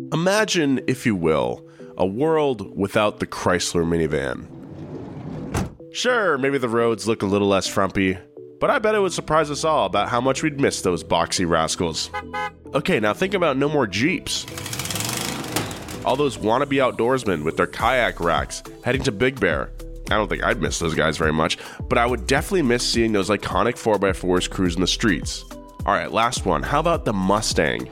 Imagine, if you will, a world without the Chrysler minivan. Sure, maybe the roads look a little less frumpy, but I bet it would surprise us all about how much we'd miss those boxy rascals. Okay, now think about no more Jeeps. All those wannabe outdoorsmen with their kayak racks heading to Big Bear. I don't think I'd miss those guys very much, but I would definitely miss seeing those iconic 4x4s cruising the streets. Alright, last one. How about the Mustang?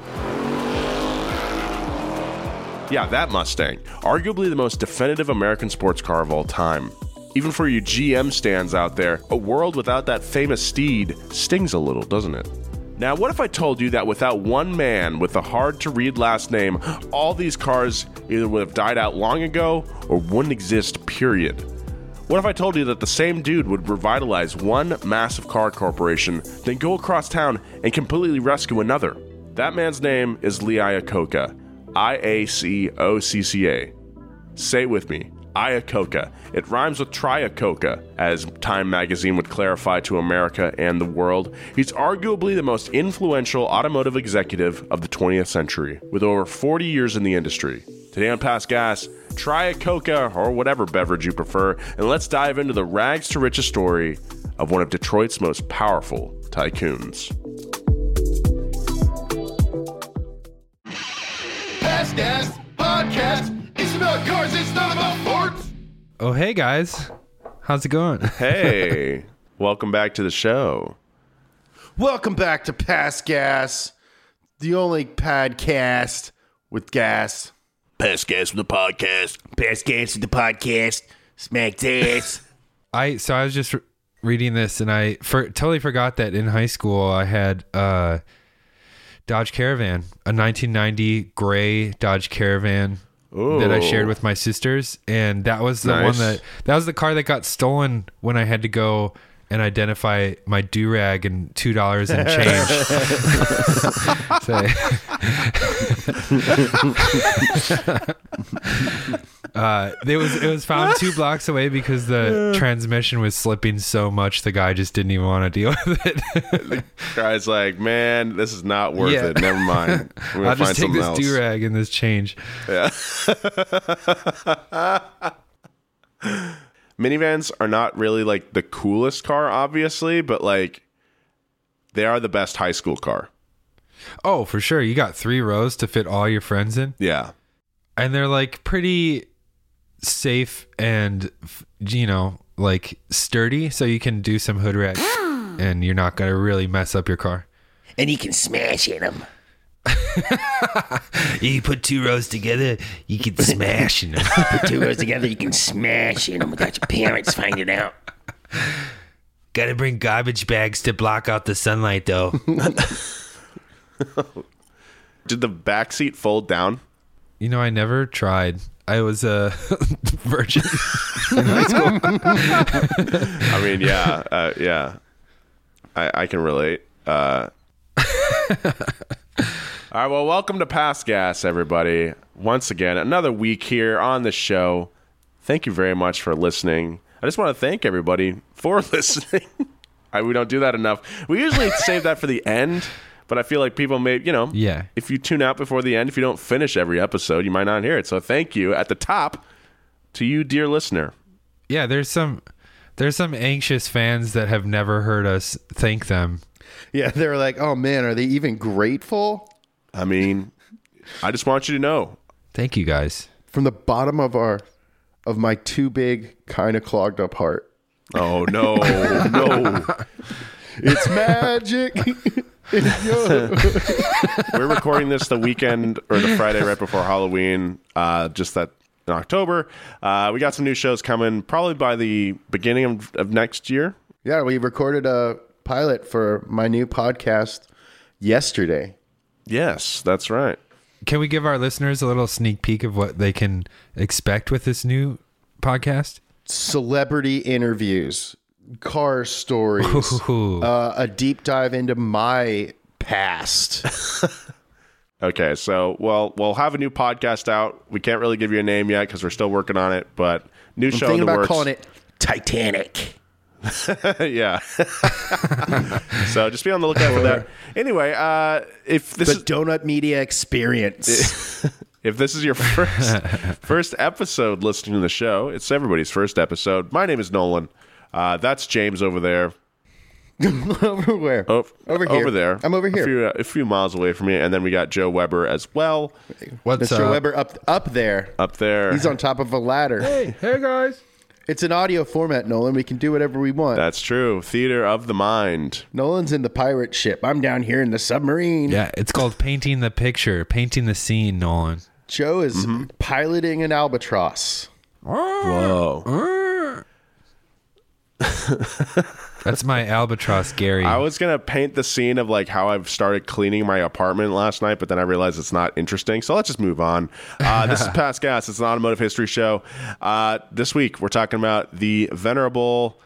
Yeah, that Mustang. Arguably the most definitive American sports car of all time. Even for you GM stands out there, a world without that famous steed stings a little, doesn't it? Now, what if I told you that without one man with a hard-to-read last name, all these cars either would have died out long ago or wouldn't exist, period? What if I told you that the same dude would revitalize one massive car corporation, then go across town and completely rescue another? That man's name is Lee Iacocca. Iacocca. Say it with me. Iacocca. It rhymes with Triacocca, as Time magazine would clarify to America and the world. He's arguably the most influential automotive executive of the 20th century, with over 40 years in the industry. Today on Past Gas, Triacocca, or whatever beverage you prefer, and let's dive into the rags to riches story of one of Detroit's most powerful tycoons. Past Gas Podcast. It's about cars, it's not about forts. Oh, hey, guys. How's it going? Hey, welcome back to the show. Welcome back to Past Gas, the only podcast with gas. Past Gas with the podcast. Past Gas with the podcast. Smack ass. I was just reading this, and I totally forgot that in high school I had Dodge Caravan, a 1990 gray Dodge Caravan. Ooh. That I shared with my sisters, and that was the one that was the car that got stolen when I had to go and identify my do-rag and $2 in change. It was found 2 blocks away because the transmission was slipping so much the guy just didn't even want to deal with it. The guy's like, man, this is not worth it. Never mind. I'll just take this do-rag and this change. Yeah. Minivans are not really like the coolest car, obviously, but like they are the best high school car. Oh, for sure. You got 3 rows to fit all your friends in. Yeah. And they're like pretty safe and, like sturdy, so you can do some hood rat and you're not going to really mess up your car. And you can smash in them. You put 2 rows together, you can smash in them. Put 2 rows together, you can smash in them without your parents finding out. Gotta bring garbage bags to block out the sunlight, though. Did the back seat fold down? I never tried. I was a virgin in high school. I mean, yeah. I can relate. All right, well, welcome to Past Gas, everybody. Once again, another week here on the show. Thank you very much for listening. I just want to thank everybody for listening. We don't do that enough. We usually save that for the end, but I feel like people may, if you tune out before the end, if you don't finish every episode, you might not hear it. So thank you at the top to you, dear listener. Yeah, there's some anxious fans that have never heard us thank them. Yeah, they're like, oh man, are they even grateful? I mean, I just want you to know. Thank you, guys. From the bottom of my too big, kind of clogged up heart. Oh, no. It's magic. We're recording this the weekend or the Friday right before Halloween, just that in October. We got some new shows coming probably by the beginning of next year. Yeah, we recorded a pilot for my new podcast yesterday. Yes, that's right. Can we give our listeners a little sneak peek of what they can expect with this new podcast? Celebrity interviews, car stories, a deep dive into my past. Okay, so, we'll have a new podcast out. We can't really give you a name yet because we're still working on it, but new show in the works. I'm thinking about calling it Titanic. Yeah. So just be on the lookout for that. Anyway, if this is Donut Media Experience. If this is your first episode listening to the show, it's everybody's first episode. My name is Nolan. That's James over there. Over where? Oh, Over here. Over there. I'm over here. A few miles away from you. And then we got Joe Weber as well. What's Mr. up? Weber up there. Up there. He's on top of a ladder. Hey guys. It's an audio format, Nolan. We can do whatever we want. That's true. Theater of the mind. Nolan's in the pirate ship. I'm down here in the submarine. Yeah, it's called painting the picture, painting the scene, Nolan. Joe is piloting an albatross. Whoa. That's my albatross, Gary. I was going to paint the scene of like how I've started cleaning my apartment last night, but then I realized it's not interesting. So let's just move on. This is Past Gas. It's an automotive history show. This week, we're talking about the venerable,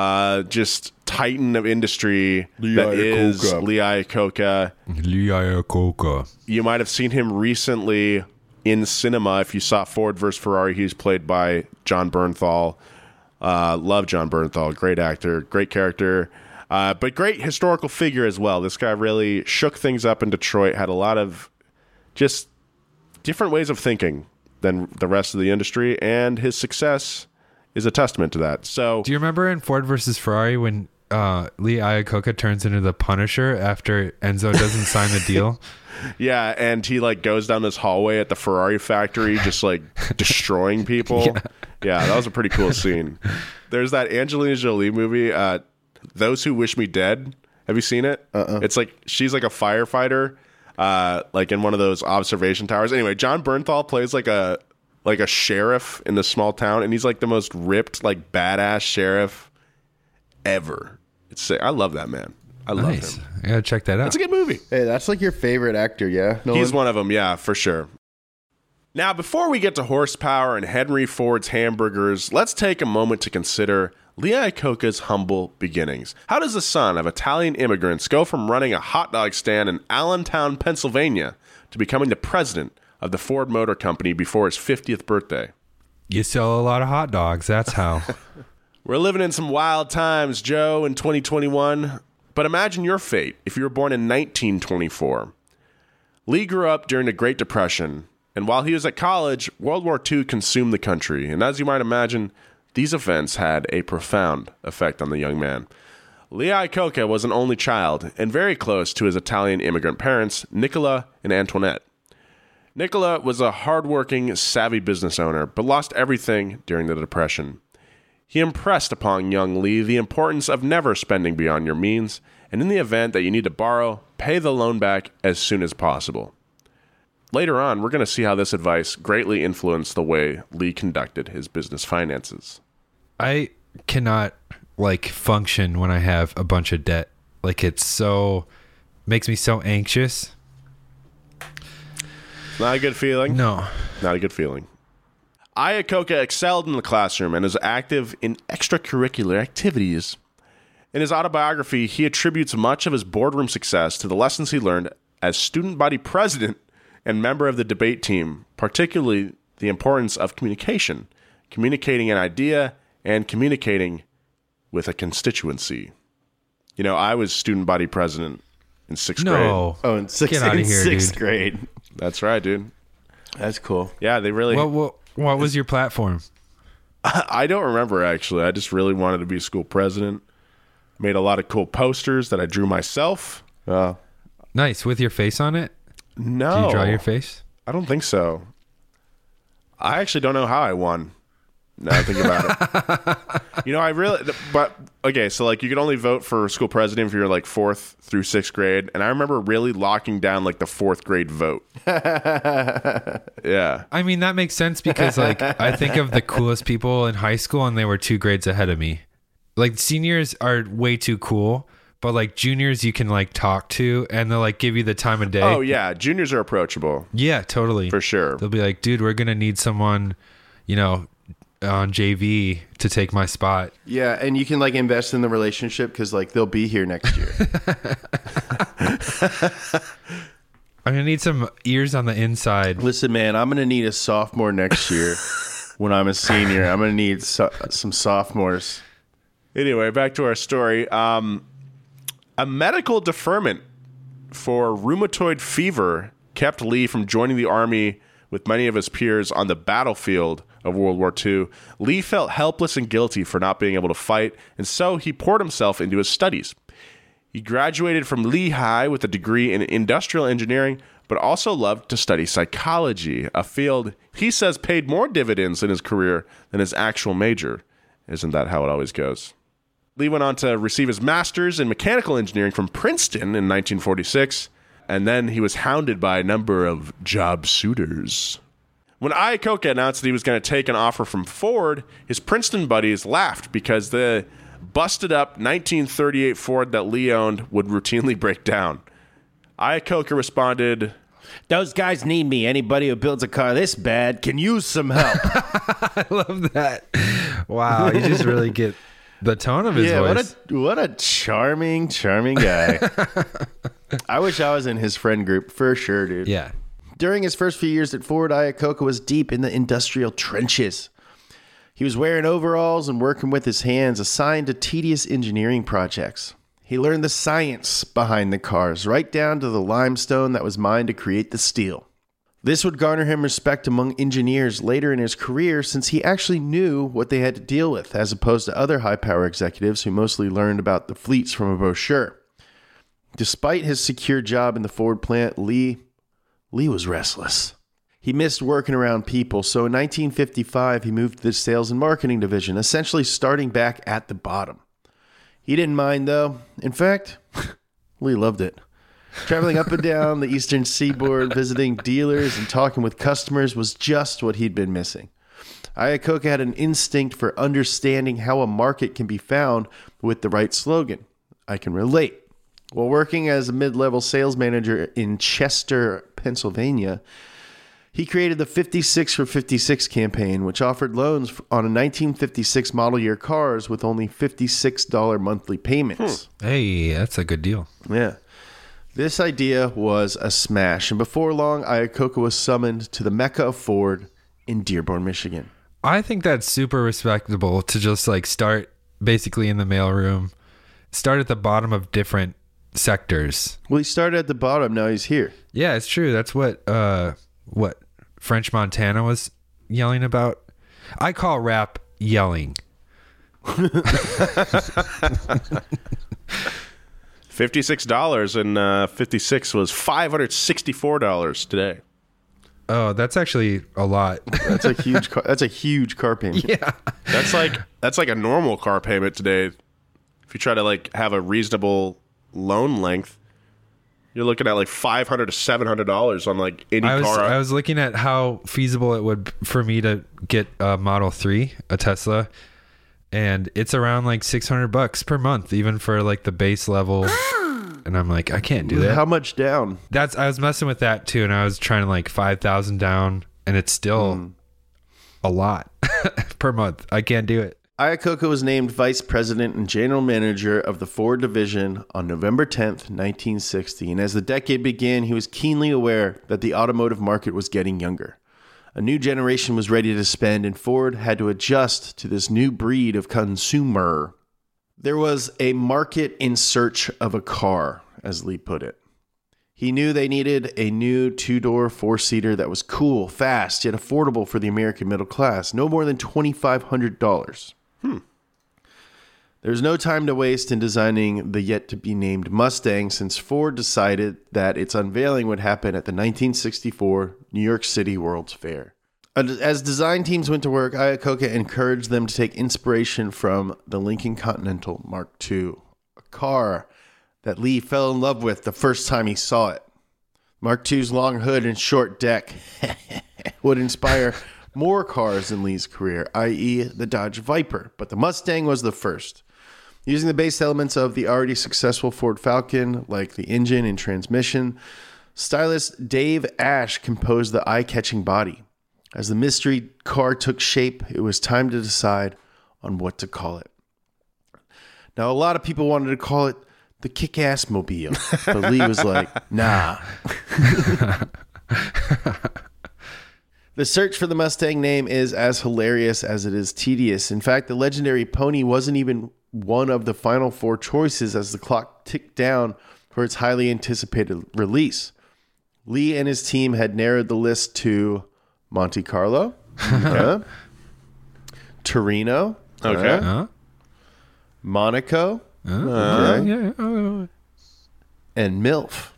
just titan of industry that is Lee Iacocca. Lee Iacocca. You might have seen him recently in cinema. If you saw Ford vs. Ferrari, he was played by John Bernthal. Love John Bernthal. Great actor, great character, but great historical figure as well. This guy really shook things up in Detroit, had a lot of just different ways of thinking than the rest of the industry, and his success is a testament to that. So, Do you remember in Ford versus Ferrari when Lee Iacocca turns into the Punisher after Enzo doesn't sign the deal? yeah, and he like goes down this hallway at the Ferrari factory, just like destroying people. Yeah, that was a pretty cool scene. There's that Angelina Jolie movie, Those Who Wish Me Dead. Have you seen it? It's like she's like a firefighter, like in one of those observation towers. Anyway, John Bernthal plays like a sheriff in this small town, and he's like the most ripped, like badass sheriff ever. It's sick. I love that man. I love him. I gotta check that out. It's a good movie. Hey, that's like your favorite actor, yeah? Nolan? He's one of them, yeah, for sure. Now, before we get to horsepower and Henry Ford's hamburgers, let's take a moment to consider Lee Iacocca's humble beginnings. How does the son of Italian immigrants go from running a hot dog stand in Allentown, Pennsylvania, to becoming the president of the Ford Motor Company before his 50th birthday? You sell a lot of hot dogs. That's how. We're living in some wild times, Joe, in 2021. But imagine your fate if you were born in 1924. Lee grew up during the Great Depression, and while he was at college, World War II consumed the country. And as you might imagine, these events had a profound effect on the young man. Lee Iacocca was an only child and very close to his Italian immigrant parents, Nicola and Antoinette. Nicola was a hardworking, savvy business owner, but lost everything during the Depression. He impressed upon young Lee the importance of never spending beyond your means, and in the event that you need to borrow, pay the loan back as soon as possible. Later on, we're going to see how this advice greatly influenced the way Lee conducted his business finances. I cannot function when I have a bunch of debt. Makes me so anxious. Not a good feeling. No. Not a good feeling. Iacocca excelled in the classroom and is active in extracurricular activities. In his autobiography, he attributes much of his boardroom success to the lessons he learned as student body president and member of the debate team, particularly the importance of communication, communicating an idea and communicating with a constituency. You know, I was student body president in sixth grade. No. Oh, in Get out of here, sixth dude. grade. That's right, dude. That's cool. Yeah, they really... What was your platform? I don't remember, actually. I just really wanted to be school president. Made a lot of cool posters that I drew myself. Nice. With your face on it? No. Did you draw your face? I don't think so. I actually don't know how I won. Now I think about it. But okay, so like you could only vote for school president if you're like 4th through 6th grade. And I remember really locking down like the 4th grade vote. Yeah. I mean, that makes sense because I think of the coolest people in high school and they were 2 grades ahead of me. Like seniors are way too cool, but like juniors you can talk to and they'll give you the time of day. Oh yeah. Juniors are approachable. Yeah, totally. For sure. They'll be like, dude, we're going to need someone, on JV to take my spot. Yeah, and you can invest in the relationship because they'll be here next year. I'm going to need some ears on the inside. Listen, man, I'm going to need a sophomore next year when I'm a senior. I'm going to need some sophomores. Anyway, back to our story. A medical deferment for rheumatoid fever kept Lee from joining the army with many of his peers on the battlefield of World War II, Lee felt helpless and guilty for not being able to fight, and so he poured himself into his studies. He graduated from Lehigh with a degree in industrial engineering, but also loved to study psychology, a field he says paid more dividends in his career than his actual major. Isn't that how it always goes? Lee went on to receive his master's in mechanical engineering from Princeton in 1946, and then he was hounded by a number of job suitors. When Iacocca announced that he was going to take an offer from Ford, his Princeton buddies laughed because the busted-up 1938 Ford that Lee owned would routinely break down. Iacocca responded, Those guys need me. Anybody who builds a car this bad can use some help. I love that. Wow, you just really get the tone of his voice. What a charming guy. I wish I was in his friend group for sure, dude. Yeah. During his first few years at Ford, Iacocca was deep in the industrial trenches. He was wearing overalls and working with his hands, assigned to tedious engineering projects. He learned the science behind the cars, right down to the limestone that was mined to create the steel. This would garner him respect among engineers later in his career since he actually knew what they had to deal with, as opposed to other high-power executives who mostly learned about the fleets from a brochure. Despite his secure job in the Ford plant, Lee was restless. He missed working around people, so in 1955 he moved to the sales and marketing division, essentially starting back at the bottom. He didn't mind, though. In fact, Lee loved it. Traveling up and down the eastern seaboard, visiting dealers and talking with customers was just what he'd been missing. Iacocca had an instinct for understanding how a market can be found with the right slogan. I can relate. While working as a mid-level sales manager in Chester, Pennsylvania, he created the 56 for 56 campaign, which offered loans on a 1956 model year cars with only $56 monthly payments. Hey, that's a good deal. Yeah. This idea was a smash, and before long, Iacocca was summoned to the Mecca of Ford in Dearborn, Michigan. I think that's super respectable to just like start basically in the mailroom, start at the bottom of different sectors. Well, he started at the bottom, now he's here. Yeah, it's true. That's what French Montana was yelling about. I call rap yelling. $56 and 56 was $564 today. Oh, that's actually a lot. That's a huge car. That's a huge car payment. Yeah. That's like a normal car payment today. If you try to like have a reasonable loan length, you're looking at like $500 to $700 on like any car. I was looking at how feasible it would for me to get a Model 3, a Tesla, and it's around like $600 per month, even for like the base level. And I'm like, I can't do that. How much down? I was messing with that too, and I was trying to like 5,000 down, and it's still a lot per month. I can't do it. Iacocca was named vice president and general manager of the Ford division on November 10th, 1960. And as the decade began, he was keenly aware that the automotive market was getting younger. A new generation was ready to spend, and Ford had to adjust to this new breed of consumer. There was a market in search of a car, as Lee put it. He knew they needed a new two-door, four-seater that was cool, fast, yet affordable for the American middle class. No more than $2,500. There's no time to waste in designing the yet-to-be-named Mustang, since Ford decided that its unveiling would happen at the 1964 New York City World's Fair. As design teams went to work, Iacocca encouraged them to take inspiration from the Lincoln Continental Mark II, a car that Lee fell in love with the first time he saw it. Mark II's long hood and short deck would inspire more cars in Lee's career, i.e. the Dodge Viper, but the Mustang was the first. Using the base elements of the already successful Ford Falcon, like the engine and transmission, stylist Dave Ash composed the eye-catching body. As the mystery car took shape, it was time to decide on what to call it. Now, a lot of people wanted to call it the Kick-Ass Mobile, but Lee was like, nah. The search for the Mustang name is as hilarious as it is tedious. In fact, the legendary pony wasn't even one of the final four choices as the clock ticked down for its highly anticipated release. Lee and his team had narrowed the list to Monte Carlo, Torino, Okay. Huh? Monaco, Yeah. and MILF.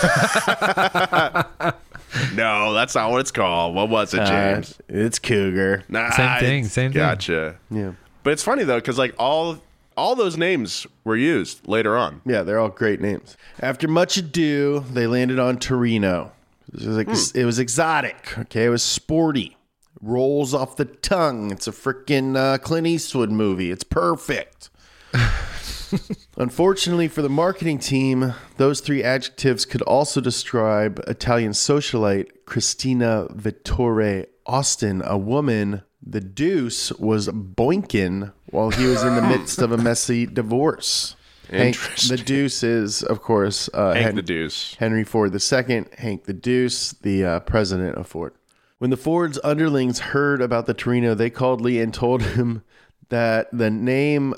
No, that's not what it's called. What was it, James? It's Cougar. Nah, Same thing, it's- same thing. Gotcha. Yeah. But it's funny though, because like all those names were used later on. Yeah, they're all great names. After much ado, they landed on Torino. It was exotic. Okay, it was sporty. Rolls off the tongue. It's a freaking Clint Eastwood movie. It's perfect. Unfortunately for the marketing team, those three adjectives could also describe Italian socialite Christina Vittore Austin, a woman the Deuce was boinking while he was in the midst of a messy divorce. Hank the Deuce is, of course, Hank the Deuce. Henry Ford II, Hank the Deuce, the president of Ford. When the Ford's underlings heard about the Torino, they called Lee and told him that the name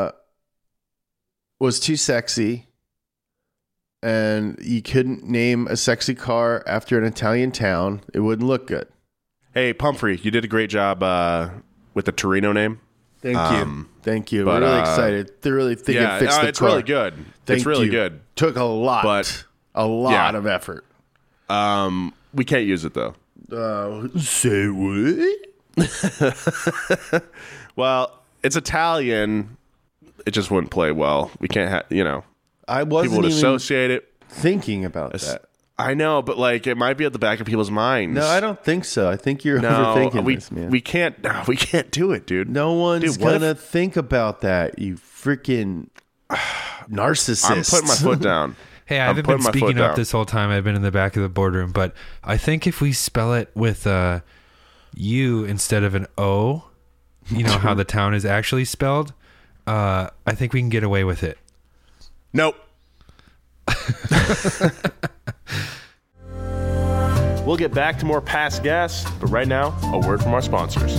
was too sexy and you couldn't name a sexy car after an Italian town. It wouldn't look good. Hey, Pumphrey, you did a great job with the Torino name. Thank you. Thank you. but, We're really excited. They really think Yeah, it fits the it's car. really good. Thank It's really you. good. Took a lot Yeah. of effort. We can't use it though. Say what? Well, it's Italian. It just wouldn't play well. We can't have, I people wasn't would even associate it. thinking about that. I know, but like it might be at the back of people's minds. No, I don't think so. I think you're No, overthinking we this, man. we can't do it, dude. No one's Dude, what gonna if- think about that. You freaking narcissist. I'm putting my foot down. Hey, I I'm haven't been putting my foot speaking up down. this whole time. I've been in the back of the boardroom, but I think if we spell it with a U instead of an O, you know how the town is actually spelled, I think we can get away with it. Nope. We'll get back to more past guests, but right now, a word from our sponsors.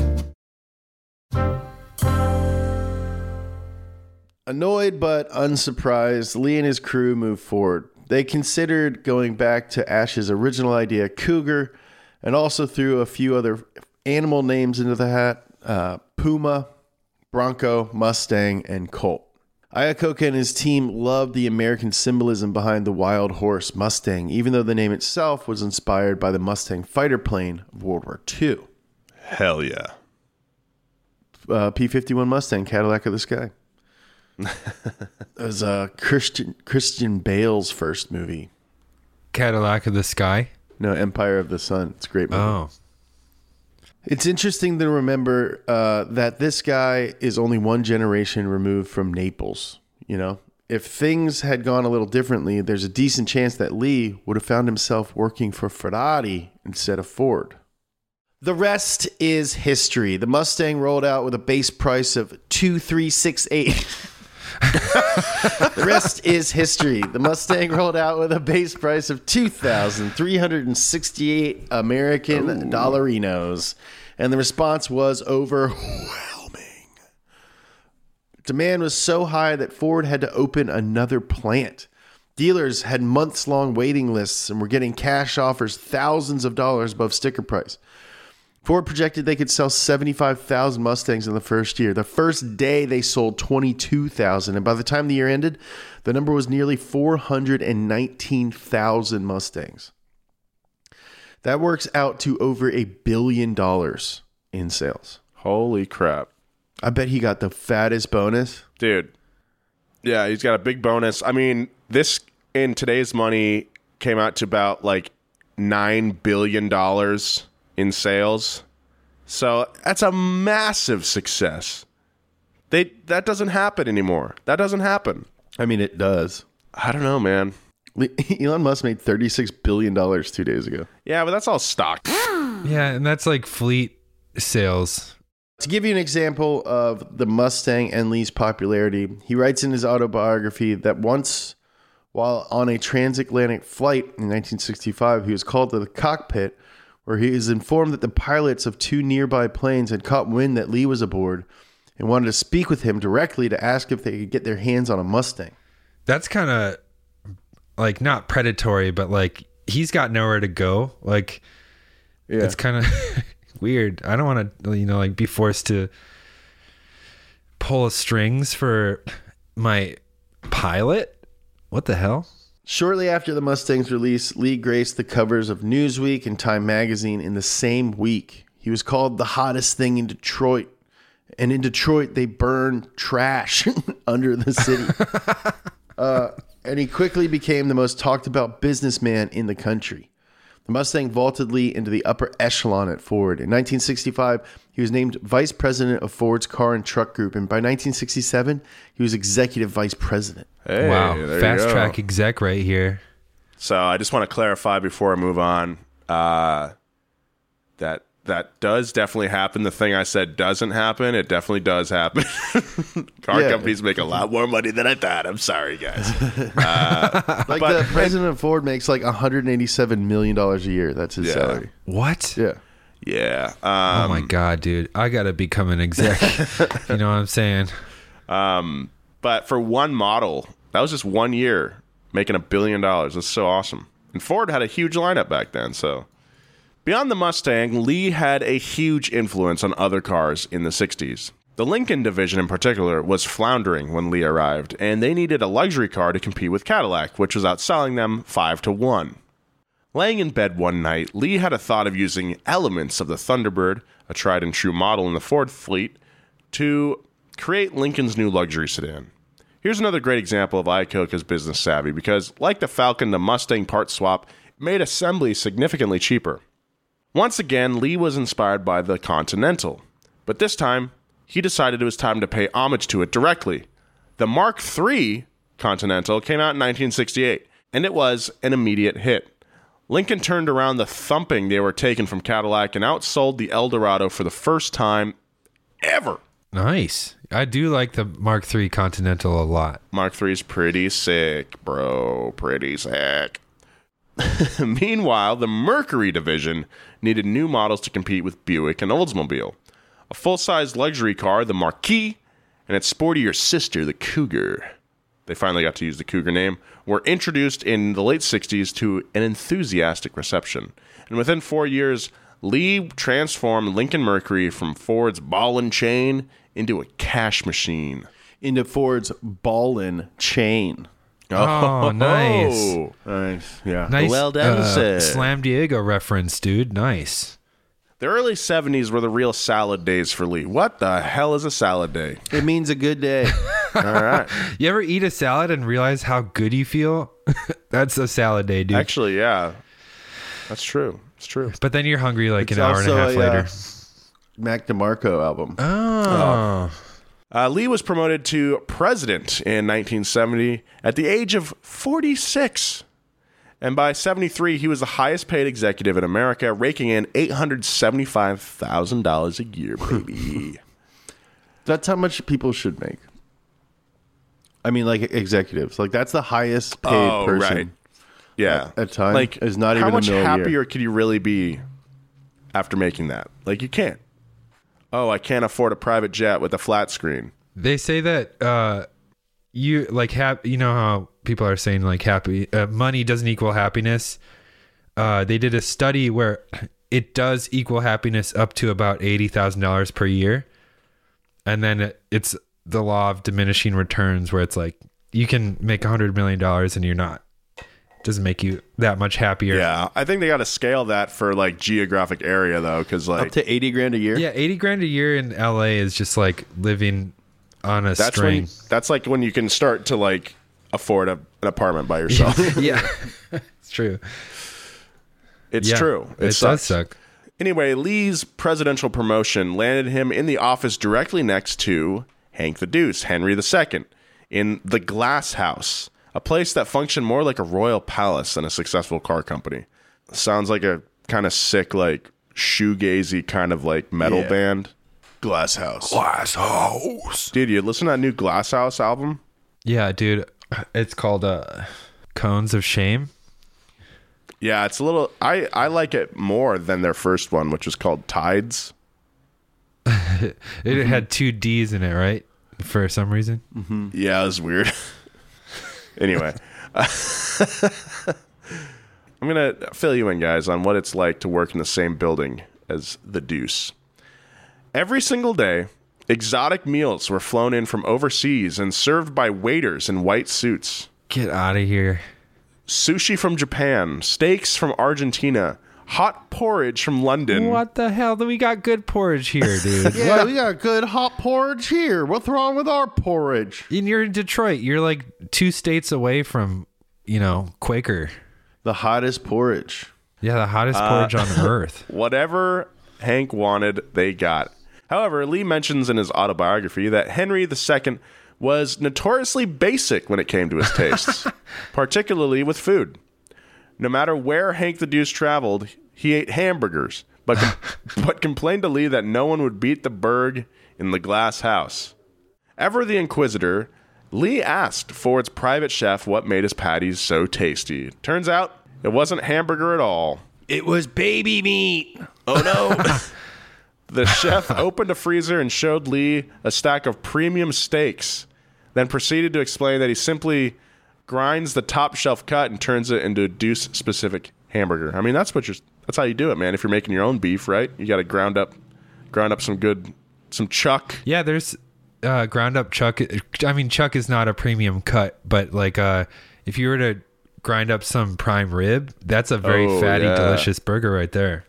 Annoyed but unsurprised, Lee and his crew moved forward. They considered going back to Ash's original idea, Cougar, and also threw a few other animal names into the hat, Puma, Bronco, Mustang, and Colt. Iacocca and his team loved the American symbolism behind the wild horse Mustang, even though the name itself was inspired by the Mustang fighter plane of World War II. Hell yeah. P-51 Mustang, Cadillac of the Sky. It was Christian Bale's first movie. Cadillac of the Sky. No, Empire of the Sun. It's a great movie. Oh, It's interesting to remember that this guy is only one generation removed from Naples. You know, if things had gone a little differently, there's a decent chance that Lee would have found himself working for Ferrari instead of Ford. The rest is history. The Mustang rolled out with a base price of $2,368. The rest is history. The Mustang rolled out with a base price of $2,368 American dollarinos, and the response was overwhelming. Demand was so high that Ford had to open another plant. Dealers had months-long waiting lists and were getting cash offers thousands of dollars above sticker price. Ford projected they could sell 75,000 Mustangs in the first year. The first day they sold 22,000, and by the time the year ended, the number was nearly 419,000 Mustangs. That works out to over $1 billion in sales. Holy crap. I bet he got the fattest bonus. Dude. Yeah, he's got a big bonus. I mean, this in today's money came out to about like $9 billion in sales. So that's a massive success. That doesn't happen anymore. That doesn't happen. I mean, it does. I don't know, man. Elon Musk made $36 billion 2 days ago. Yeah, but that's all stock. yeah, and that's like fleet sales. To give you an example of the Mustang and Lee's popularity, he writes in his autobiography that once, while on a transatlantic flight in 1965, he was called to the cockpit where he is informed that the pilots of two nearby planes had caught wind that Lee was aboard and wanted to speak with him directly to ask if they could get their hands on a Mustang. That's kind of like not predatory, but like he's got nowhere to go. Like Yeah. It's kind of weird. I don't want to, like be forced to pull strings for my pilot. What the hell? Shortly after the Mustang's release, Lee graced the covers of Newsweek and Time magazine in the same week. He was called the hottest thing in Detroit. And in Detroit, they burn trash under the city. And he quickly became the most talked about businessman in the country. The Mustang vaulted Lee into the upper echelon at Ford. In 1965, he was named vice president of Ford's car and truck group. And by 1967, he was executive vice president. Hey, Wow. there you Fast go. track exec right here. So I just want to clarify before I move on that does definitely happen. The thing I said doesn't happen. It definitely does happen. Car Yeah. companies make a lot more money than I thought. I'm sorry, guys. Like the president of Ford makes like $187 million a year. That's his Yeah. salary. What? Yeah. Yeah. Oh my God, dude. I got to become an exec. You know what I'm saying? But for one model, that was just 1 year making $1 billion. That's so awesome. And Ford had a huge lineup back then. So beyond the Mustang, Lee had a huge influence on other cars in the 60s. The Lincoln division in particular was floundering when Lee arrived, and they needed a luxury car to compete with Cadillac, which was outselling them 5-1. Laying in bed one night, Lee had a thought of using elements of the Thunderbird, a tried and true model in the Ford fleet, to create Lincoln's new luxury sedan. Here's another great example of Iacocca's business savvy, because like the Falcon, the Mustang part swap made assembly significantly cheaper. Once again, Lee was inspired by the Continental, but this time, he decided it was time to pay homage to it directly. The Mark III Continental came out in 1968, and it was an immediate hit. Lincoln turned around the thumping they were taking from Cadillac and outsold the Eldorado for the first time ever. Nice. I do like the Mark III Continental a lot. Mark III's pretty sick, bro. Pretty sick. Meanwhile, the Mercury division needed new models to compete with Buick and Oldsmobile. A full-size luxury car, the Marquis, and its sportier sister, the Cougar. They finally got to use the Cougar name, were introduced in the late 60s to an enthusiastic reception. And within 4 years, Lee transformed Lincoln Mercury from Ford's ball and chain into a cash machine. Into Ford's ballin' chain. Oh, nice. Nice. Yeah. Nice. Well done, sir. Slam Diego reference, dude. Nice. The early 70s were the real salad days for Lee. What the hell is a salad day? It means a good day. All right. You ever eat a salad and realize how good you feel? That's a salad day, dude. Actually, yeah. That's true. It's true. But then you're hungry like It's an hour and a also half later. Mac DeMarco album. Oh. Lee was promoted to president in 1970 at the age of 46. And by 73, he was the highest paid executive in America, raking in $875,000 a year, baby. That's how much people should make. I mean, like executives. Like that's the highest paid person. Right. Yeah. At time like, is not even how a much million a year. happier could you really be after making that? Like, you can't. Oh, I can't afford a private jet with a flat screen. They say that you like you know how people are saying like happy money doesn't equal happiness. They did a study where it does equal happiness up to about $80,000 per year, and then it's the law of diminishing returns where it's like you can make $100 million and you're not. It doesn't make you that much happier. Yeah, I think they got to scale that for like geographic area though, because like Up to 80 grand a year. Yeah, $80,000 a year in LA is just like living on a that's string. that's like when you can start to like afford an apartment by yourself. Yeah, it's true. It's Yeah, true. It does sucks. suck. Anyway, Lee's presidential promotion landed him in the office directly next to Hank the Deuce, Henry II, in the Glass House, a place that functioned more like a royal palace than a successful car company. Sounds like a kind of sick, like shoegazy kind of like metal Yeah. band. Glass House. Glass House. Dude, you listen to that new Glass House album? Yeah, dude. It's called Cones of Shame. Yeah, it's a little... I like it more than their first one, which was called Tides. It had 2 D's in it, right? For some reason. Yeah, it was weird. Anyway. I'm going to fill you in, guys, on what it's like to work in the same building as the Deuce. Every single day, exotic meals were flown in from overseas and served by waiters in white suits. Get out of here. Sushi from Japan, steaks from Argentina, hot porridge from London. What the hell? We got good porridge here, dude. Yeah, we got good hot porridge here. What's wrong with our porridge? And you're in Detroit. You're like 2 states away from, Quaker. The hottest porridge. Yeah, the hottest porridge on earth. Whatever Hank wanted, they got. However, Lee mentions in his autobiography that Henry II was notoriously basic when it came to his tastes, particularly with food. No matter where Hank the Deuce traveled, he ate hamburgers, but complained to Lee that no one would beat the Berg in the glass house. Ever the Inquisitor, Lee asked Ford's private chef what made his patties so tasty. Turns out, it wasn't hamburger at all. It was baby meat. Oh no! The chef opened a freezer and showed Lee a stack of premium steaks, then proceeded to explain that he simply grinds the top shelf cut and turns it into a Deuce-specific hamburger. I mean, that's how you do it, man. If you're making your own beef, right? You got to ground up some chuck. Yeah, there's ground up chuck. I mean, chuck is not a premium cut, but like if you were to grind up some prime rib, that's a very fatty, delicious burger right there.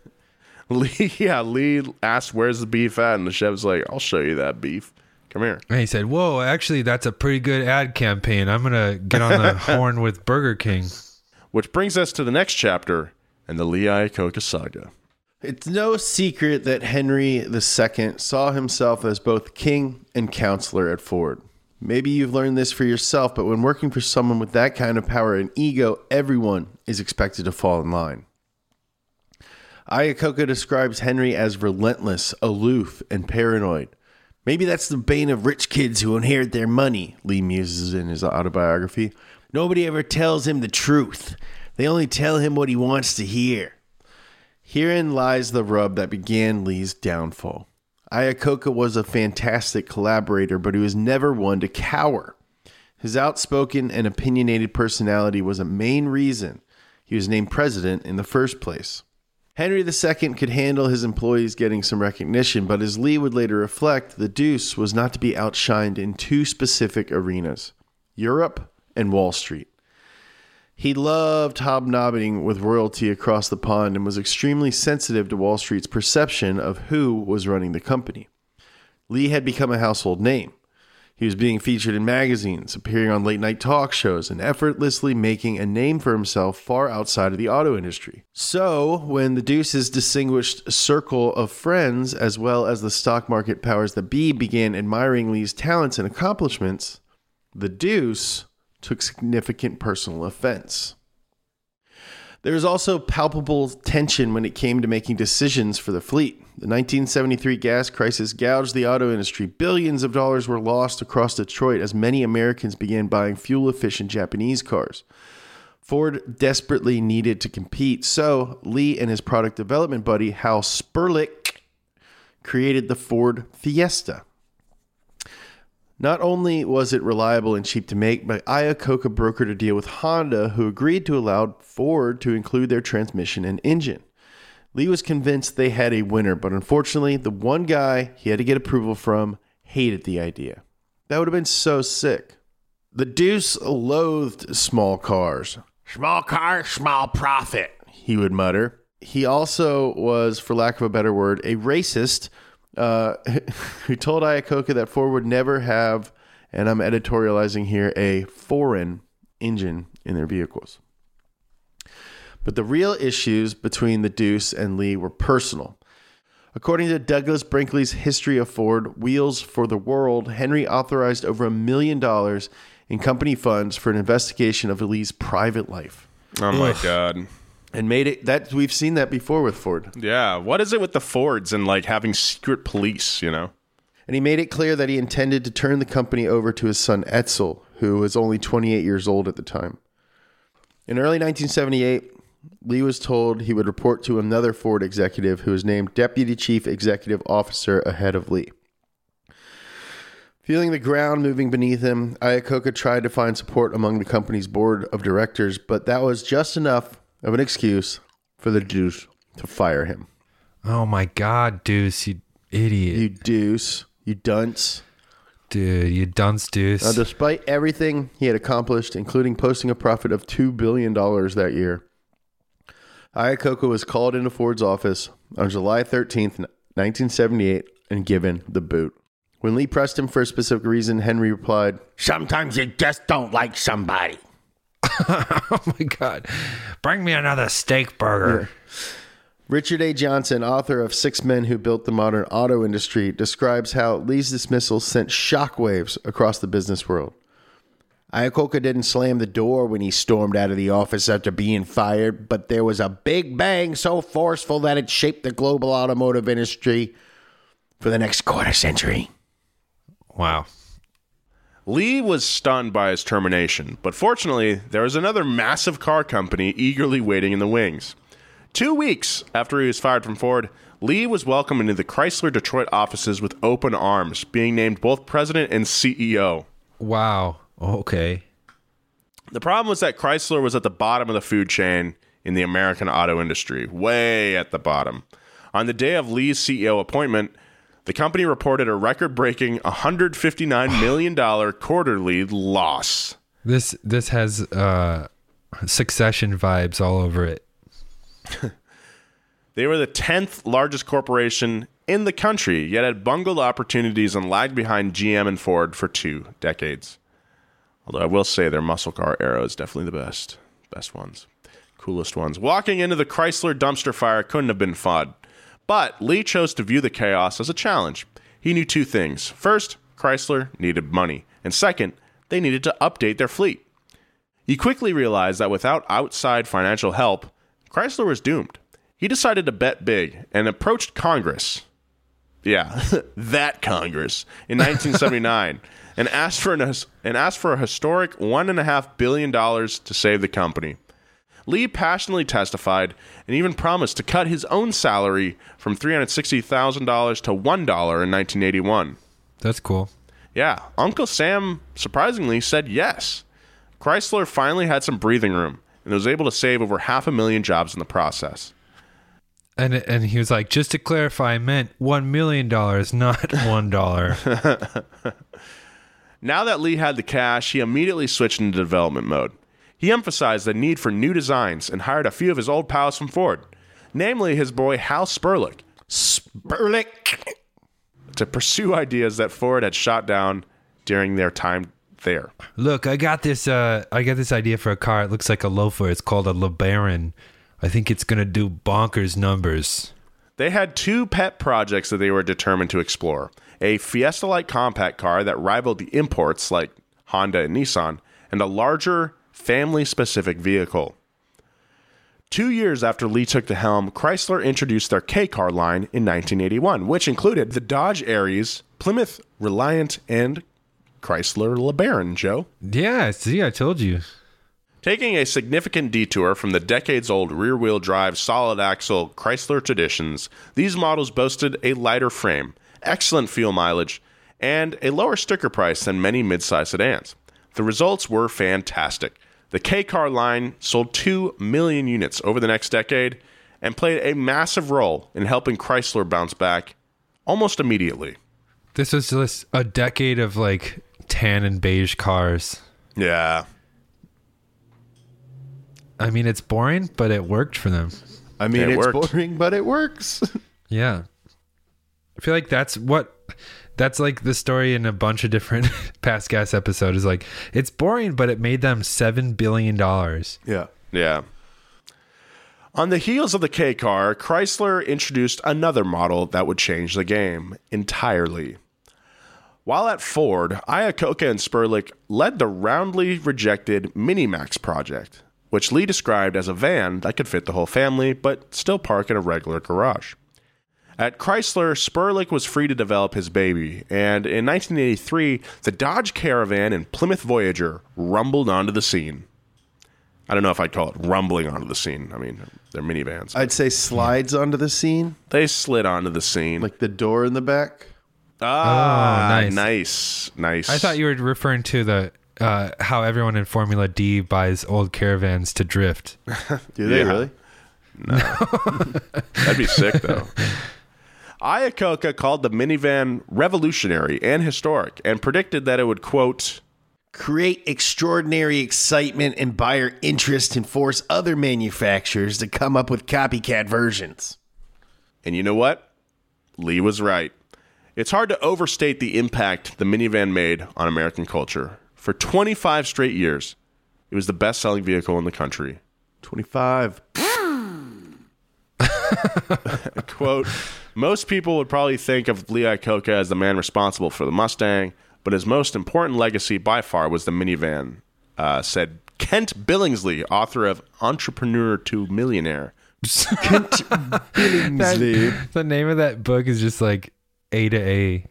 Lee asked, "Where's the beef at?" And the chef's like, "I'll show you that beef. Come here." And he said, "Whoa, actually, that's a pretty good ad campaign. I'm gonna get on the horn with Burger King." Which brings us to the next chapter in the Lee Iacocca saga. It's no secret that Henry II saw himself as both king and counselor at Ford. Maybe you've learned this for yourself, but when working for someone with that kind of power and ego, everyone is expected to fall in line. Iacocca describes Henry as relentless, aloof, and paranoid. Maybe that's the bane of rich kids who inherit their money, Lee muses in his autobiography. Nobody ever tells him the truth. They only tell him what he wants to hear. Herein lies the rub that began Lee's downfall. Iacocca was a fantastic collaborator, but he was never one to cower. His outspoken and opinionated personality was a main reason he was named president in the first place. Henry II could handle his employees getting some recognition, but as Lee would later reflect, the Deuce was not to be outshined in 2 specific arenas, Europe and Wall Street. He loved hobnobbing with royalty across the pond and was extremely sensitive to Wall Street's perception of who was running the company. Lee had become a household name. He was being featured in magazines, appearing on late-night talk shows, and effortlessly making a name for himself far outside of the auto industry. So, when the Deuce's distinguished circle of friends, as well as the stock market powers that be, began admiring Lee's talents and accomplishments, the Deuce took significant personal offense. There was also palpable tension when it came to making decisions for the fleet. The 1973 gas crisis gouged the auto industry. Billions of dollars were lost across Detroit as many Americans began buying fuel-efficient Japanese cars. Ford desperately needed to compete, so Lee and his product development buddy Hal Sperlich created the Ford Fiesta. Not only was it reliable and cheap to make, but Iacocca brokered a deal with Honda, who agreed to allow Ford to include their transmission and engine. Lee was convinced they had a winner, but unfortunately, the one guy he had to get approval from hated the idea. That would have been so sick. The Deuce loathed small cars. Small car, small profit. He would mutter. He also was, for lack of a better word, a racist who told Iacocca that Ford would never have, and I'm editorializing here, a foreign engine in their vehicles. But the real issues between the Deuce and Lee were personal. According to Douglas Brinkley's History of Ford, Wheels for the World, Henry authorized over $1 million in company funds for an investigation of Lee's private life. Oh my God. And made it that we've seen that before with Ford. Yeah. What is it with the Fords and like having secret police, you know? And he made it clear that he intended to turn the company over to his son Edsel, who was only 28 years old at the time. In early 1978, Lee was told he would report to another Ford executive who was named Deputy Chief Executive Officer ahead of Lee. Feeling the ground moving beneath him, Iacocca tried to find support among the company's board of directors, but that was just enough of an excuse for the Deuce to fire him. Oh my God, Deuce, you idiot. You Deuce. You dunce. Dude, you dunce, Deuce. Now, despite everything he had accomplished, including posting a profit of $2 billion that year, Iacocca was called into Ford's office on July 13th, 1978, and given the boot. When Lee pressed him for a specific reason, Henry replied, Sometimes you just don't like somebody. Oh my God. Bring me another steak burger. Richard A. Johnson, author of 6 Men Who Built the Modern Auto Industry, describes how Lee's dismissal sent shockwaves across the business world. Iacocca didn't slam the door when he stormed out of the office after being fired, but there was a big bang so forceful that it shaped the global automotive industry for the next quarter century. Wow. Lee was stunned by his termination, but fortunately, there was another massive car company eagerly waiting in the wings. 2 weeks after he was fired from Ford, Lee was welcomed into the Chrysler Detroit offices with open arms, being named both president and CEO. Wow. Okay. The problem was that Chrysler was at the bottom of the food chain in the American auto industry, way at the bottom. On the day of Lee's CEO appointment, the company reported a record-breaking $159 million quarterly loss. This has Succession vibes all over it. They were the 10th largest corporation in the country, yet had bungled opportunities and lagged behind GM and Ford for 2 decades. Although I will say their muscle car era is definitely the best ones, coolest ones. Walking into the Chrysler dumpster fire couldn't have been fun, but Lee chose to view the chaos as a challenge. He knew 2 things. First, Chrysler needed money, and second, they needed to update their fleet. He quickly realized that without outside financial help, Chrysler was doomed. He decided to bet big and approached Congress. Yeah, that Congress in 1979 and asked for a historic $1.5 billion to save the company. Lee passionately testified and even promised to cut his own salary from $360,000 to $1 in 1981. That's cool. Yeah, Uncle Sam surprisingly said yes. Chrysler finally had some breathing room and was able to save over 500,000 jobs in the process. And he was like, just to clarify, I meant $1 million, not $1. Now that Lee had the cash, he immediately switched into development mode. He emphasized the need for new designs and hired a few of his old pals from Ford, namely his boy Hal Sperlich, to pursue ideas that Ford had shot down during their time there. Look, I got this idea for a car. It looks like a loafer. It's called a LeBaron. I think it's going to do bonkers numbers. They had 2 pet projects that they were determined to explore. A Fiesta-like compact car that rivaled the imports like Honda and Nissan, and a larger, family-specific vehicle. 2 years after Lee took the helm, Chrysler introduced their K-Car line in 1981, which included the Dodge Aries, Plymouth Reliant, and Chrysler LeBaron, Joe. Yeah, see, I told you. Taking a significant detour from the decades-old rear-wheel drive solid-axle Chrysler traditions, these models boasted a lighter frame, excellent fuel mileage, and a lower sticker price than many midsize sedans. The results were fantastic. The K-Car line sold 2 million units over the next decade and played a massive role in helping Chrysler bounce back almost immediately. This was just a decade of like tan and beige cars. Yeah. I mean, it's boring, but it worked for them. I mean, It it's worked. boring, but it works. Yeah. I feel like that's like the story in a bunch of different Past Gas episodes is like, it's boring, but it made them $7 billion. Yeah. Yeah. On the heels of the K-Car, Chrysler introduced another model that would change the game entirely. While at Ford, Iacocca and Sperlich led the roundly rejected Minimax project, which Lee described as a van that could fit the whole family, but still park in a regular garage. At Chrysler, Sperlich was free to develop his baby, and in 1983, the Dodge Caravan and Plymouth Voyager rumbled onto the scene. I don't know if I'd call it rumbling onto the scene. I mean, they're minivans. I'd say slides onto the scene, They slid onto the scene. like the door in the back. Ah, Oh, nice. nice. I thought you were referring to how everyone in Formula D buys old caravans to drift. Do they Yeah. really? That'd be sick, though. Iacocca called the minivan revolutionary and historic and predicted that it would, quote, Create extraordinary excitement and buyer interest and force other manufacturers to come up with copycat versions. and you know what? Lee was right. It's hard to overstate the impact the minivan made on American culture. For 25 straight years, it was the best-selling vehicle in the country. 25. Quote, most people would probably think of Lee Iacocca as the man responsible for the Mustang, but his most important legacy by far was the minivan, said Kent Billingsley, author of Entrepreneur to Millionaire. The name of that book is just like A to A.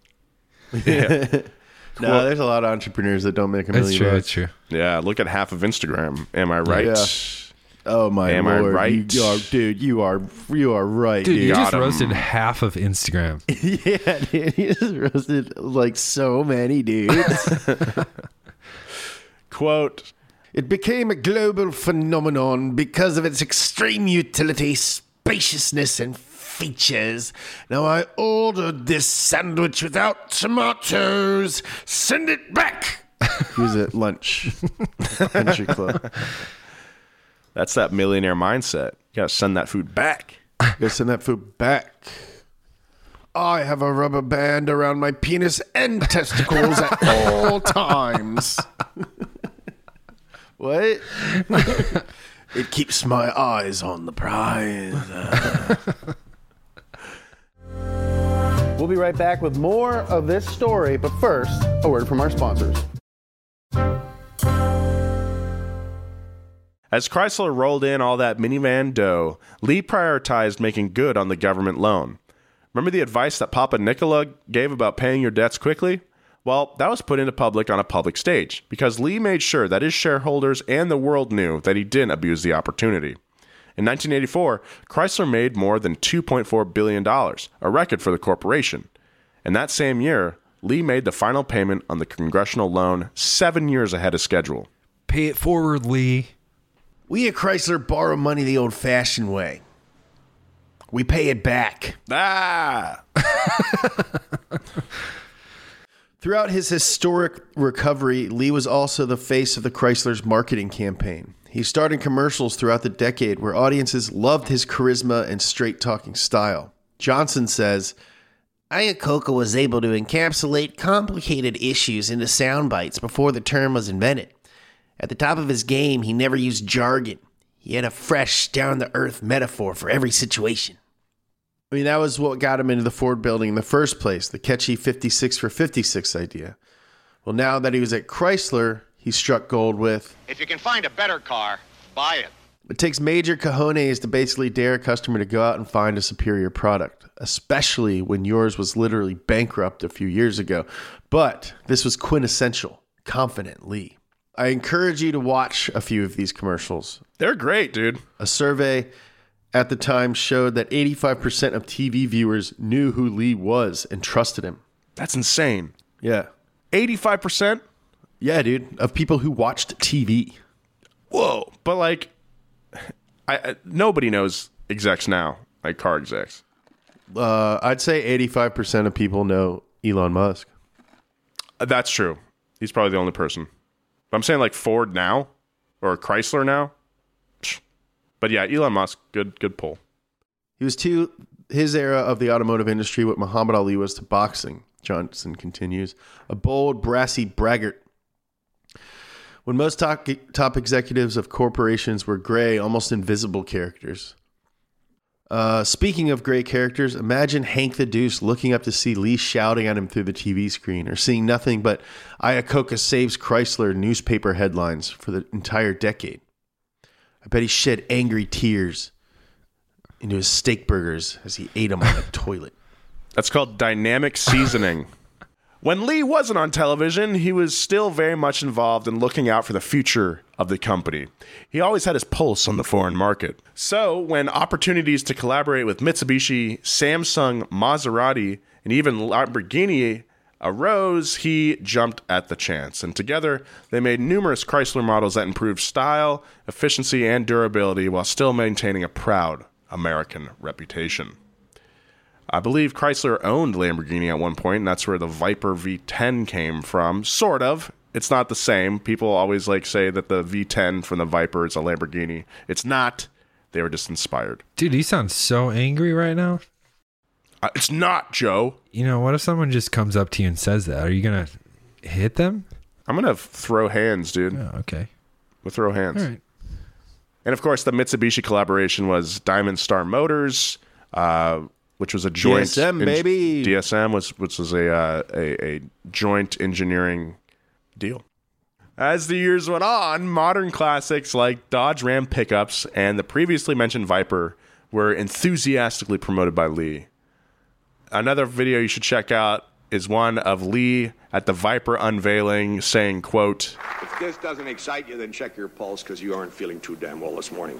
No, there's a lot of entrepreneurs that don't make a That's million true. bucks. That's true. Yeah, look at half of Instagram. Am I right? Yeah. Oh my Am I lord! right? You are right, Dude, you dude. just Got 'em. roasted half of Instagram. Yeah, dude, he just roasted like so many dudes. Quote, It became a global phenomenon because of its extreme utility, spaciousness, and features. Now I ordered this sandwich without tomatoes. Send it back. He was at lunch. Country club. that's that millionaire mindset. You gotta send that food back. Gotta send that food back. I have a rubber band around my penis and testicles at all times. What? It keeps my eyes on the prize. We'll be right back with more of this story, but first, a word from our sponsors. As Chrysler rolled in all that minivan dough, Lee prioritized making good on the government loan. Remember the advice that Papa Nicola gave about paying your debts quickly? Well, that was put into public on a public stage because Lee made sure that his shareholders and the world knew that he didn't abuse the opportunity. In 1984, Chrysler made more than $2.4 billion, a record for the corporation. And that same year, Lee made the final payment on the congressional loan 7 years ahead of schedule. Pay it forward, Lee. We at Chrysler borrow money the old-fashioned way. We pay it back. Ah! Throughout his historic recovery, Lee was also the face of the Chrysler's marketing campaign. He starred in commercials throughout the decade where audiences loved his charisma and straight-talking style. Johnson says, Iacocca was able to encapsulate complicated issues into sound bites before the term was invented. At the top of his game, he never used jargon. He had a fresh, down-to-earth metaphor for every situation. I mean, that was what got him into the Ford building in the first place, the catchy 56 for 56 idea. Well, now that he was at Chrysler, he struck gold with, If you can find a better car, buy it. it takes major cojones to basically dare a customer to go out and find a superior product, especially when yours was literally bankrupt a few years ago. But this was quintessential, confident Lee. I encourage you to watch a few of these commercials. They're great, dude. A survey at the time showed that 85% of TV viewers knew who Lee was and trusted him. That's insane. Yeah. 85%? Yeah, dude, of people who watched TV. Whoa. But like, nobody knows execs now, like car execs. I'd say 85% of people know Elon Musk. That's true. He's probably the only person. But I'm saying like Ford now or Chrysler now. Psh. But yeah, Elon Musk, good pull. He was to his era of the automotive industry what Muhammad Ali was to boxing, Johnson continues. A bold, brassy braggart. When most top executives of corporations were gray, almost invisible characters. Speaking of gray characters, imagine Hank the Deuce looking up to see Lee shouting at him through the TV screen, or seeing nothing but Iacocca saves Chrysler newspaper headlines for the entire decade. I bet he shed angry tears into his steak burgers as he ate them on the toilet. That's called dynamic seasoning. When Lee wasn't on television, he was still very much involved in looking out for the future of the company. He always had his pulse on the foreign market. So, when opportunities to collaborate with Mitsubishi, Samsung, Maserati, and even Lamborghini arose, he jumped at the chance. And together, they made numerous Chrysler models that improved style, efficiency, and durability while still maintaining a proud American reputation. I believe Chrysler owned Lamborghini at one point, and that's where the Viper V10 came from. Sort of. It's not the same. People always say that the V10 from the Viper is a Lamborghini. It's not. They were just inspired. Dude, you sound so angry right now. It's not, Joe. You know, what if someone just comes up to you and says that? Are you going to hit them? I'm going to throw hands, dude. Oh, okay. We'll throw hands. All right. And, of course, the Mitsubishi collaboration was Diamond Star Motors, which was a joint... DSM, baby. DSM, which was a joint engineering deal. As the years went on, modern classics like Dodge Ram pickups and the previously mentioned Viper were enthusiastically promoted by Lee. Another video you should check out is one of Lee at the Viper unveiling saying, quote, If this doesn't excite you, then check your pulse because you aren't feeling too damn well this morning.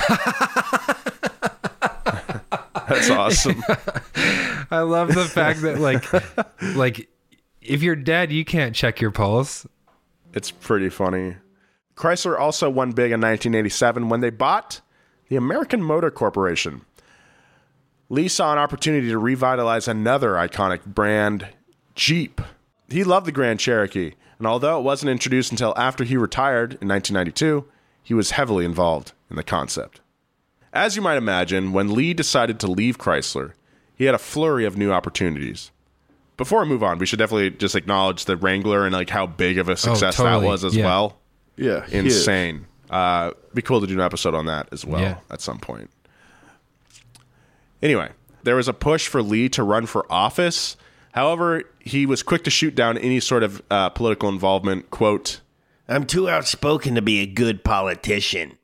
That's awesome. I love the fact that like if you're dead, you can't check your pulse. It's pretty funny. Chrysler also won big in 1987 when they bought the American Motor Corporation. Lee saw an opportunity to revitalize another iconic brand, Jeep. He loved the Grand Cherokee, and although it wasn't introduced until after he retired in 1992, he was heavily involved in the concept. As you might imagine, when Lee decided to leave Chrysler, he had a flurry of new opportunities. Before we move on, we should definitely just acknowledge the Wrangler and how big of a success that was as well. Yeah. Insane. Be cool to do an episode on that as well at some point. Anyway, there was a push for Lee to run for office. However, he was quick to shoot down any sort of political involvement. Quote, I'm too outspoken to be a good politician.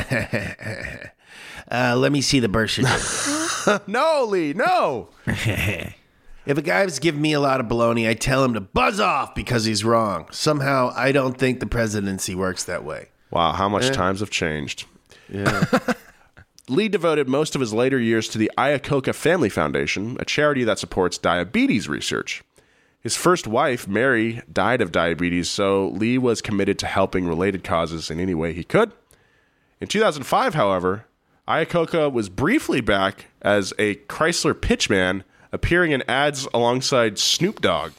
Let me see the birth certificate. No, Lee, no. If a guy's giving me a lot of baloney, I tell him to buzz off because he's wrong. Somehow, I don't think the presidency works that way. Wow, how much times have changed. Yeah. Lee devoted most of his later years to the Iacocca Family Foundation, a charity that supports diabetes research. His first wife, Mary, died of diabetes, so Lee was committed to helping related causes in any way he could. In 2005, however, Iacocca was briefly back as a Chrysler pitchman, appearing in ads alongside Snoop Dogg.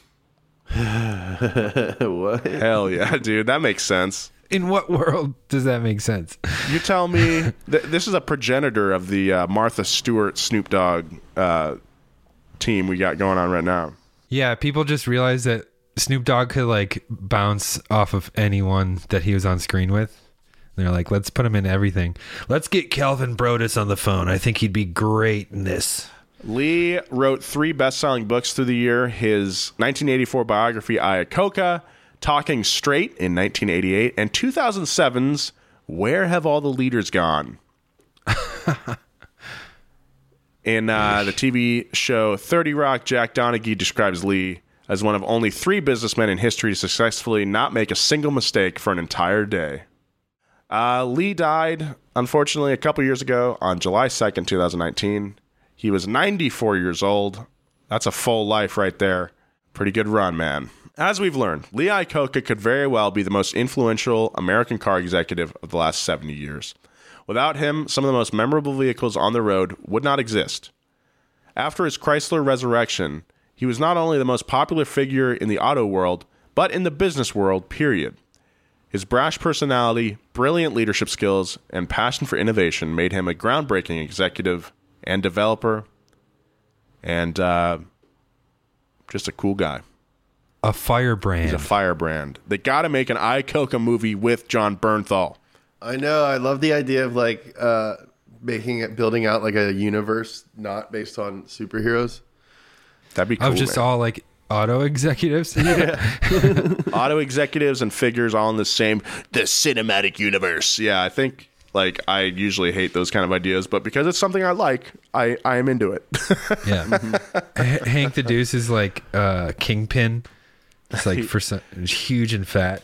What? Hell yeah, dude. That makes sense. In what world does that make sense? You tell me. This is a progenitor of the Martha Stewart Snoop Dogg team we got going on right now. Yeah, people just realized that Snoop Dogg could bounce off of anyone that he was on screen with. They're like, let's put him in everything. Let's get Calvin Brodus on the phone. I think he'd be great in this. Lee wrote 3 best-selling books through the year. His 1984 biography, Iacocca, Talking Straight in 1988, and 2007's Where Have All the Leaders Gone? In the TV show 30 Rock, Jack Donaghy describes Lee as one of only 3 businessmen in history to successfully not make a single mistake for an entire day. Lee died, unfortunately, a couple years ago on July 2nd, 2019. He was 94 years old. That's a full life right there. Pretty good run, man. As we've learned, Lee Iacocca could very well be the most influential American car executive of the last 70 years. Without him, some of the most memorable vehicles on the road would not exist. After his Chrysler resurrection, he was not only the most popular figure in the auto world, but in the business world, period. His brash personality, brilliant leadership skills, and passion for innovation made him a groundbreaking executive and developer, and just a cool guy. A firebrand. He's a firebrand. They got to make an Iacocca movie with John Bernthal. I know. I love the idea of building out a universe not based on superheroes. That'd be cool. Of just man. all auto executives. Auto executives and figures all in the cinematic universe. Yeah, I think I usually hate those kind of ideas, but because it's something I like, I am into it. Yeah. Hank the Deuce is Kingpin. It's for some huge and fat.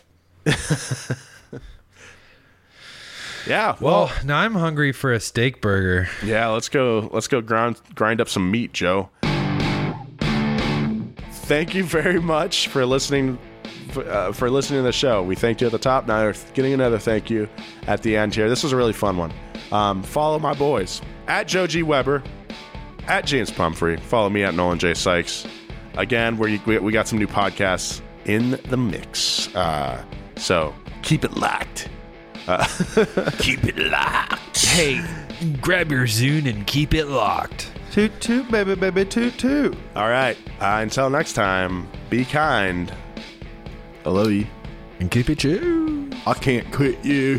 Yeah. Well, now I'm hungry for a steak burger. Yeah, let's go grind up some meat, Joe. thank you very much for listening. For listening to the show. We thanked you at the top. Now we're getting another thank you at the end here. This was a really fun one. Follow my boys at Joe G. Weber, at James Pumphrey. Follow me at Nolan J. Sykes. Again, we got some new podcasts in the mix. So keep it locked. Keep it locked. Hey, grab your Zune and keep it locked. Toot toot, baby, baby, toot toot. All right. Until next time, be kind. I love you. And keep it chill. I can't quit you.